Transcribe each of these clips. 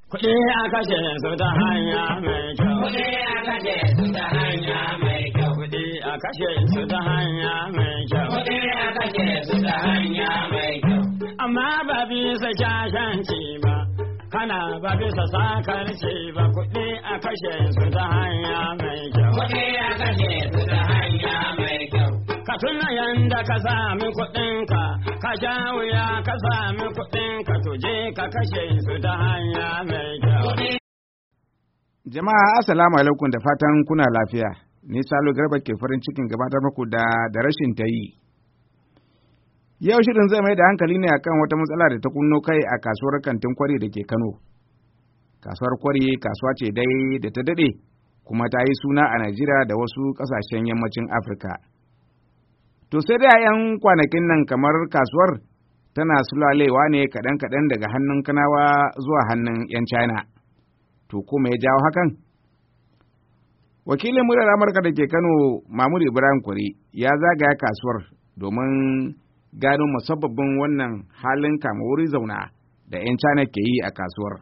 Kuɗi a kashe su ta hanya mai kyau. Kuɗi a kashe su ta hanya mai kyau. Kuɗi a kashe su ta hanya mai kyau. Kuɗi a kashe su ta hanya mai kyau. Amma ba bisa shashanci ba, kana ba bisa sakarci ba. Kuɗi a kashe su ta hanya mai kyau. Kuɗi a kashe su ta hanya mai kyau. Ka tuna yanda ka sami kuɗinka, ka sha wuya ka sami kuɗinka, tuje ka kashe su ta hanya mai kyau. Jama'a assalamu alaikum da fatan kuna lafiya. Ni Salo Garba ke farin cikin gabatar muku da rashin ta yi. Yau shirin zai mai da hankali ne akan wata matsala da ta kunno kai a kasuwar kantin kwari da ke Kano. Kasuwar kwari kasuwa ce dai da ta dade kuma ta yi suna a Najeriya da wasu kasashen yammacin Afirka. To sai dai a 'yan kwanakin nan kamar kasuwar tana sulalewa ne kaɗan-kaɗan daga hannun Kanawa zuwa hannun 'yan China. To kuma ya jawo hakan? Wakilin muryar Amurka da ke Kano, Mahmud Ibrahim Kwari, ya zagaya kasuwar domin gano musabbabin wannan halin kama wuri zauna da 'yan China ke yi a kasuwar.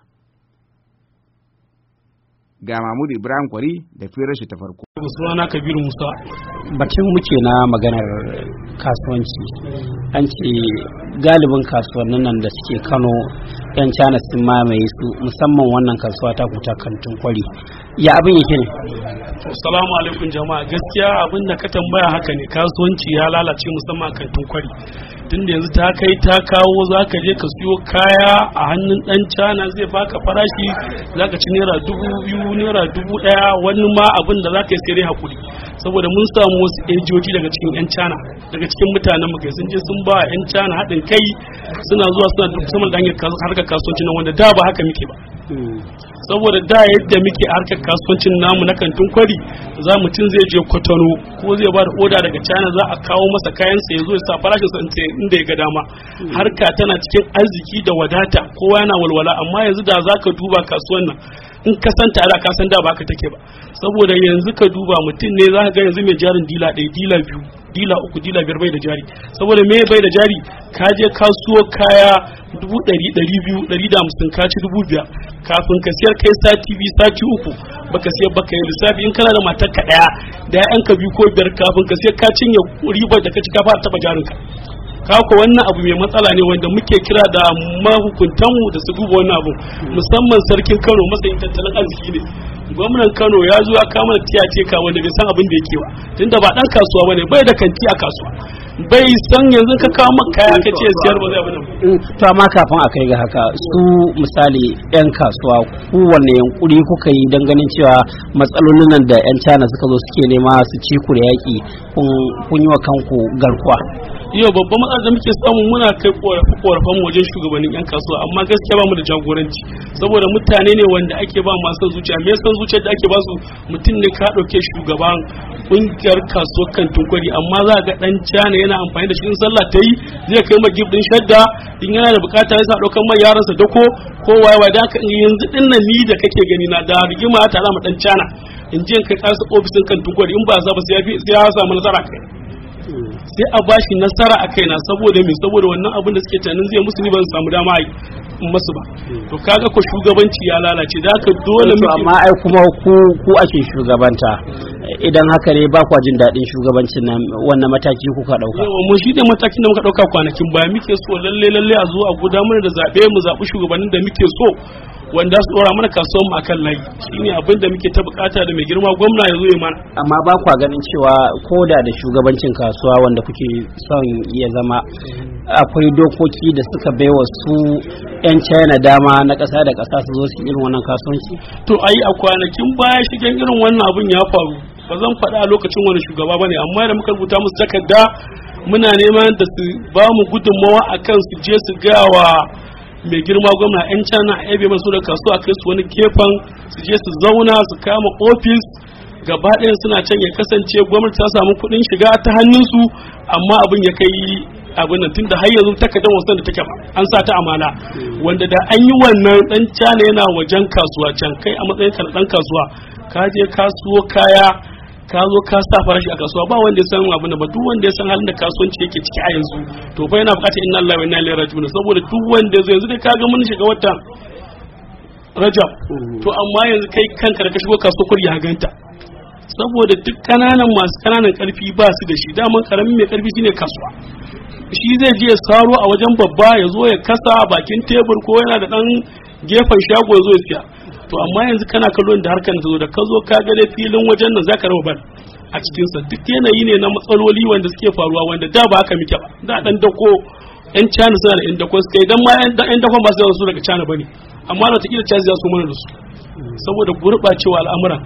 Ga Mahmud Ibrahim Kwari da firar shi ta farko. Sunana Kabiru Musa. Batun muke na maganar kasuwanci. An ce galibin kasuwannin nan da suke Kano 'yan China sun mamaye su, musamman wannan kasuwa ta kuta kantin kwari. Ya abin yake ne? Assalamu alaikum jama'a. Gaskiya abin da ka tambaya haka ne, kasuwanci ya lalace musamman kantin kwari. Tunda yanzu ta kai ta kawo zaka je ka siyo kaya a hannun dan China zai baka farashi zaka ci naira 2000 naira 1000 wani ma abin da zaka yi sai dai hakuri. Saboda mun samu wasu ejoji daga cikin 'yan China daga cikin mutanen mu kai sun je sun ba 'yan China haɗin kai suna zuwa suna duk saman da harkar kasuwanci nan wanda da ba haka muke ba. Saboda da yadda muke harkar kasuwancin namu na kantin kwari za mutum zai je Kotono ko zai ba da oda daga China za a kawo masa kayan sa ya zo ya sa farashin sa inda ya ga dama. Harka tana cikin arziki da wadata kowa yana walwala, amma yanzu da zaka duba kasuwan nan in ka san ta da ka san da ba haka take ba. Saboda yanzu ka duba mutum ne za ka ga yanzu mai jarin dila 1 dila 2 dila 3 dila 5 bai da jari. Saboda me bai da jari? Ka je kasuwa kaya 100 200 150 ka ci 5000 kafin ka siyar kai sati 2 sati 3 baka siyar baka yi lissafi in kana da matar ka daya da ƴaƴanka 2 ko 5 kafin ka siyar ka cinye ribar da ka ci ka fara taba jarinka. Kako wannan abu mai matsala ne wanda muke kira da mahukuntanmu da su duba wannan abu, musamman sarkin Kano matsayin tattalin arziki ne. Gwamnan Kano ya zo ya kama da tiyace ka wanda bai san abin da yake ba, tunda ba dan kasuwa bane, bai da kanti a kasuwa, bai san yanzu ka kawo maka kaya ka ce siyar ba zai abin nan. To amma kafin a kai ga haka su misali 'yan kasuwa kowanne yankuri kuka yi don ganin cewa matsalolin nan da 'yan China suka zo suke nema su ci ku da yaƙi kun yi wa kanku garkuwa. Yau babban matsalar da muke samu muna kai korafan wajen shugabannin 'yan kasuwa, amma gaskiya ba mu da jagoranci saboda mutane ne wanda ake ba masu zuciya. Me san zuciyar da ake ba su? Mutum ne ka ɗauke shugaban kungiyar kasuwar kantin kwari, amma za ga dan China yana amfani da shi in sallah ta yi zai kai ma giftin shadda, in yana da bukata ya sa ɗaukan mai yaransa dako ko wayewa. Da haka yanzu din nan ni da kake gani na da rigima ta alama dan China in je kai karsa ofisin kantin kwari, in ba za ba sai ya samu nasara kai, sai a bashi nasara a kaina. Saboda me? Saboda wannan abin da suke tunanin zai musu ni ban samu dama a yi masu ba. To kaga ko shugabanci ya lalace, da haka dole mu. Amma ai kuma ku ake shugabanta, idan haka ne ba kwa jin daɗin shugabancin nan, wannan mataki kuka ɗauka? Yawa mu shi ne matakin da muka ɗauka kwanakin baya. Muke so lalle a zo a gudanar da zaɓe, mu zaɓi shugabannin da muke so wanda su dora mana kasuwan mu akan layi. Shine abin da muke ta bukata da mai girma gwamna ya zo ya mana. Amma ba kwa ganin cewa koda da shugabancin kasuwa wanda kuke son ya zama akwai dokoki da suka baiwa su 'yan China dama na ƙasa da ƙasa su zo su irin wannan kasuwanci? To ai a kwanakin baya shigen irin wannan abin ya faru, ba zan faɗa a lokacin wani shugaba bane, amma da muka rubuta musu takarda muna neman da su ba mu gudunmawa akan su je su ga wa mai girma gwamna 'yan China a yabe masu da kasuwa kai su wani gefen su je su zauna su kama ofis gaba ɗaya suna can, ya kasance gwamnati ta samu kuɗin shiga ta hannunsu, amma abin ya kai abin nan tunda har yanzu takardar wasan da take ba an sa ta amana, wanda da an yi wannan dan China yana wajen kasuwa can, kai a matsayin ka dan kasuwa ka je kasuwa kaya ka zo ka sa farashi a kasuwa, ba wanda ya san abin da ba, duk wanda ya san halin da kasuwanci yake ciki a yanzu to fa yana bukatar inna lillahi wa inna ilaihi raji'un. Saboda duk wanda yanzu dai kaga mun shiga watan Rajab to amma yanzu kai kanka da ka shigo kasuwar kwari ya ganta saboda duk kananan masu kananan karfi ba su da shi daman karamin mai karfi shine kasuwa shi zai je ya saro a wajen babba ya zo ya kasa bakin tebur ko yana da dan gefen shago ya zo ya siya to amma yanzu kana kallon da harkar ta zo da ka zo ka ga dai filin wajen nan zaka raba bar a cikin sa duk yanayi ne na matsaloli wanda suke faruwa wanda da ba haka muke ba da dan dako yan China suna da yan dako suka idan ma yan dako ba su daga China bane amma da take da China za su mana da su saboda gurbacewa al'amuran.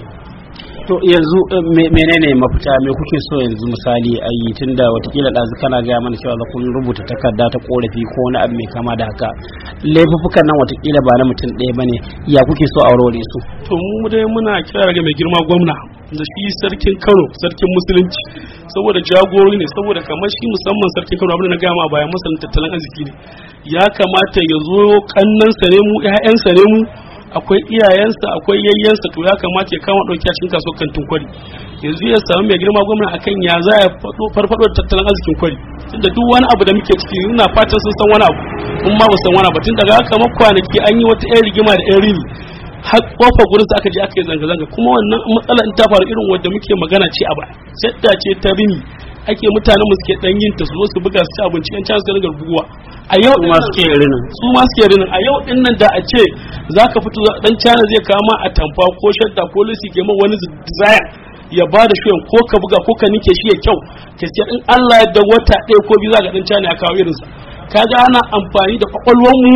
To yanzu menene mafita me kuke so yanzu misali a yi tunda watakila ɗazu kana gaya mana cewa kun rubuta takarda ta korafi ko wani abu mai kama da haka laifuffukan nan watakila ba na mutum ɗaya bane ya kuke so a warware su? To mu dai muna kira ga mai girma gwamna da shi sarkin Kano sarkin musulunci saboda jagorori ne saboda kamar shi musamman sarkin Kano abin da na gaya ma bayan masanin tattalin arziki ne ya kamata ya zo kannansa ne mu ƴaƴansa ne mu akwai iyayensa akwai yayyensa to ya kamata ya kama dauki a cikin kasuwar kantin kwari yanzu ya samu mai girma gwamnati akan ya za ya farfado da tattalin arzikin kwari tunda duk wani abu da muke ciki ina fatan sun san wani abu kun ma ba san wani abu tun daga haka kwanaki an yi wata ƴan rigima da ƴan rini har kofa gurin aka je aka yi zanga-zanga kuma wannan matsala in ta faru irin wanda muke magana ce a baya sai ce ta rini ake mutanen mu suke dan yin ta su zo su buga su ci abinci yan can su ga buguwa a yau din ma suke rinin a yau din nan da a ce zaka fito dan China zai kama a tamfa ko shadda ko lisi ke ma wani desire ya ba da shoyin ko ka buga ko ka nike shi ya kyau ka ce in Allah ya da wata ɗaya ko biyu za ga dan China ya kawo irinsa kaga ana amfani da kwakwalwar mu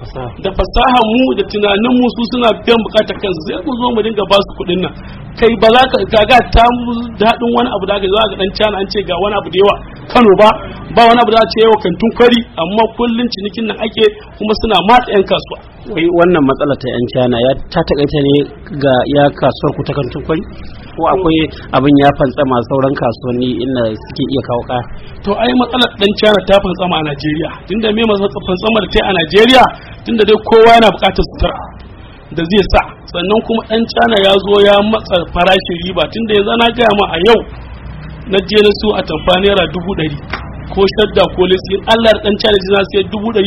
da fasahar mu da tunanin mu su suna biyan bukatar kansu sai mu zo mu dinga ba su kuɗin nan kai ba za ka kaga ta daɗin wani abu da aka zo ga dan China an ce ga wani abu da yawa Kano ba wani abu da ce yawa kantin kwari amma kullun cinikin nan ake kuma suna matsa yan kasuwa. Wai wannan matsala ta yan China ya ta takaita ne ga ya kasuwar ku ta kantin kwari ko akwai abin ya fantsama sauran kasuwanni inda suke iya kawo kaya? To ai matsalar dan China ta fantsama a Najeriya tunda me matsalar fantsama da ta a Najeriya tunda dai kowa yana buƙatar sutura da zai sa sannan kuma dan China ya zo ya matsa farashin riba tunda yanzu na gaya ma a yau na je na su a tamfa naira 100 ko shadda ko lesi in Allah da dan China zai sai 110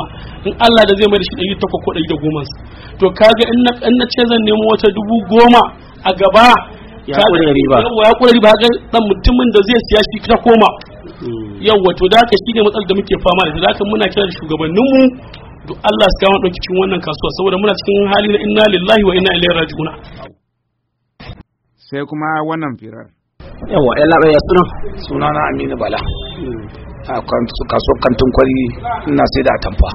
in Allah da zai mai da shi 800 ko 110 to kaga in na ce zan nemo wata 10,000 a gaba ya kure riba ga dan mutumin da zai siya shi ta koma yawa to da haka shine matsalar da muke fama da haka muna kira da shugabanninmu duk Allah su kawo dauki cikin wannan kasuwa saboda muna cikin hali na inna lillahi wa inna ilaihi raji'un. Sai kuma wannan firar yawa ya suna na Aminu Bala a kasuwar kantin kwari ina sai da atamfa.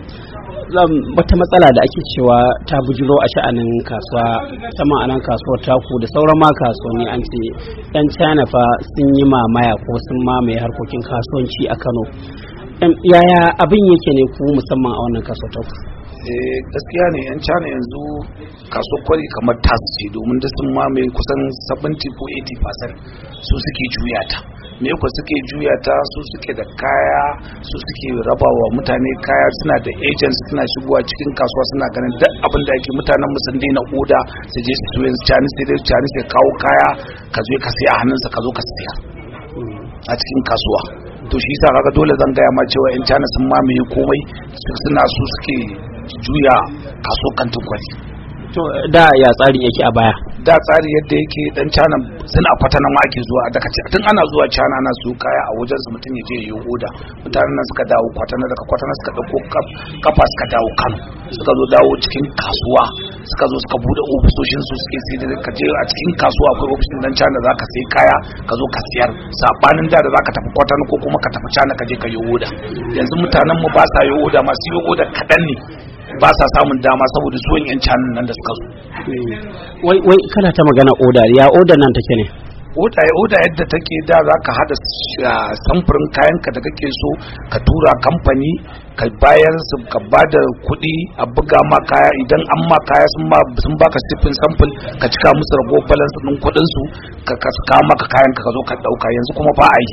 Wata matsala da ake cewa ta bujiro a sha'anin kasuwa sama a nan kasuwar taku da sauran ma kasuwanni an ce yan China fa sun yi mamaya ko sun mamaye harkokin kasuwanci a Kano. Yaya abin yake ne ku musamman a wannan kasuwar taku? Gaskiya ne yan China yanzu kasuwar kwari kamar tasu ce domin da sun mamaye kusan 70 ko 80% su suke juya ta. Me ku suke juya ta su suke da kaya su suke rabawa mutane kaya suna da agents suna shigowa cikin kasuwa suna ganin duk abin da ake mutanen mu sun daina oda su je su yanzu Chinese sai kawo kaya ka zo ka siya a hannunsa ka zo ka siya a cikin kasuwa to shi yasa kaga dole zan gaya ma cewa in China sun mamaye komai suna su suke juya kasuwar kantin kwari. To da ya tsari yake a baya? Da tsari yadda yake dan China suna kwatana ma ake zuwa daga tun ana zuwa China ana su kaya a wajen su mutum ya je yi oda mutanen nan suka dawo kwatana daga kwatana suka dauko kafa suka dawo Kano suka zo dawo cikin kasuwa suka zo suka bude ofisoshin su suke sai da ka je a cikin kasuwa akwai ofishin dan China zaka sai kaya ka zo ka siyar sabanin da zaka tafi kwatana ko kuma ka tafi China ka je ka yi oda yanzu mutanen mu ba sa yi oda masu yi oda kadan ne ba sa samun dama saboda zuwan yan canin nan da suka zo. Wai kana ta magana oda ya oda nan take ne? Oda yadda take da za ka hada samfurin kayanka da kake so ka tura kamfani ka bayar su ka bada kuɗi a buga ma kaya idan an ma kaya sun baka sifin samfur ka cika musu rago balance ɗin kuɗin su ka kawo maka kayan ka zo ka ɗauka yanzu kuma ba a yi.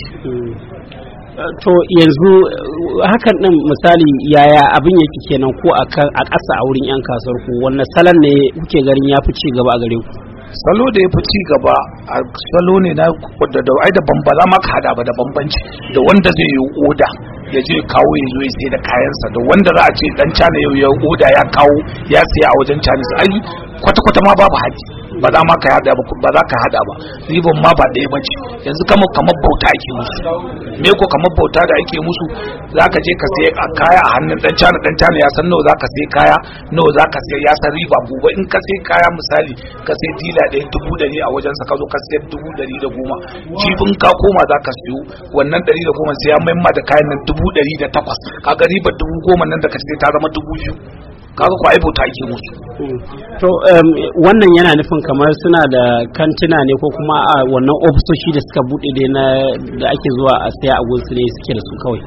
To yanzu hakan din misali yaya abin yake kenan ko a ƙasa a wurin yan kasuwar ku wannan salon ne kuke ganin ya fi ci gaba a gare ku? salo da ya fi ci gaba a salo ne na da ai da bambala maka hada ba da bambanci da wanda zai yi oda ya je kawo ya zo ya sai da kayansa da wanda za a ce dan China yau ya oda ya kawo ya siya a wajen Chinese ai kwata-kwata ma babu haji ba za ma ka hada ba za ka hada ba riban ma ba ɗaya bace yanzu kamar bauta ake musu me ko kamar bauta da ake musu zaka je ka sai kaya a hannun dan China ya san nawa zaka sai kaya nawa zaka sai ya san riba gobe in ka sai kaya misali ka sai dila da 100 a wajen sa ka zo ka sai 110 jibin ka koma zaka siyo wannan 110 sai ya maimma da kayan nan 108 kaga ribar 10,000 nan da ka sai ta zama 2,000 kaga ko ai bauta ake musu. To wannan yana nufin kamar suna da kantina ne ko kuma a wannan ofisoshi da suka bude da ake zuwa a saya a gunsu ne suke da su kawai.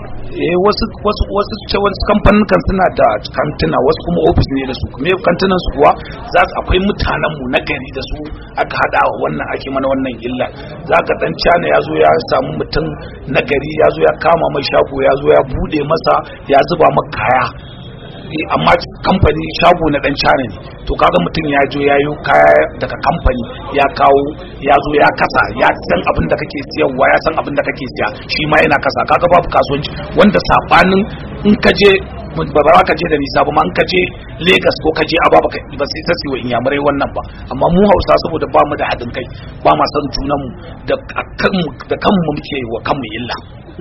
Wasu kamfanin kan suna da kantina wasu kuma ofis ne da su me kantinan su kuwa akwai mutanen mu na gari da su aka hada wannan ake mana wannan illa zaka dan China ya zo ya samu mutum na gari ya zo ya kama mai shago ya zo ya bude masa ya zuba maka kaya amma kamfani shago na dan China ne to kaga mutum ya jo ya yi kaya daga kamfani ya kawo ya zo ya kasa ya san abin da kake siyarwa ya san abin da kake siya shi ma yana kasa kaga babu kasuwanci wanda sabanin in ka je ba za ka je da nisa ba ma in ka je Lagos ko ka je Aba ba sai ta siyo inyamurai wannan ba amma mu Hausa saboda ba mu da haɗin kai ba ma san junanmu da kanmu muke wa kanmu illa.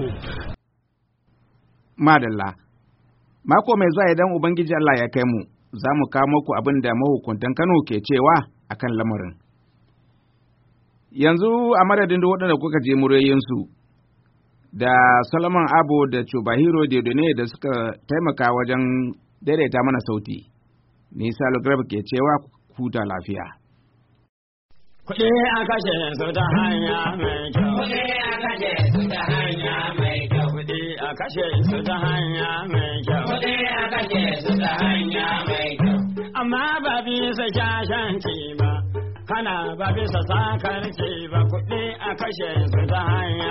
Madalla. Mako mai zuwa idan Ubangiji Allah ya kai mu, za mu kawo muku abin da mahukuntan Kano ke cewa a kan lamarin. Yanzu a madadin da waɗanda kuka je muryoyinsu, da Solomon Abo da Chubahiro Dedone da suka taimaka wajen daidaita mana sauti, ni Salo Garba ke cewa huta lafiya. Kuɗi a kashe su ta hanya mai kyau. Kuɗi a kashe su ta hanya mai kyau. Kuɗi a kashe su ta hanya mai kyau. Kuɗi a kashe su ta hanya mai kyau. Amma ba bisa shashanci ba, kana ba bisa sakarci ba, kuɗi a kashe su ta hanya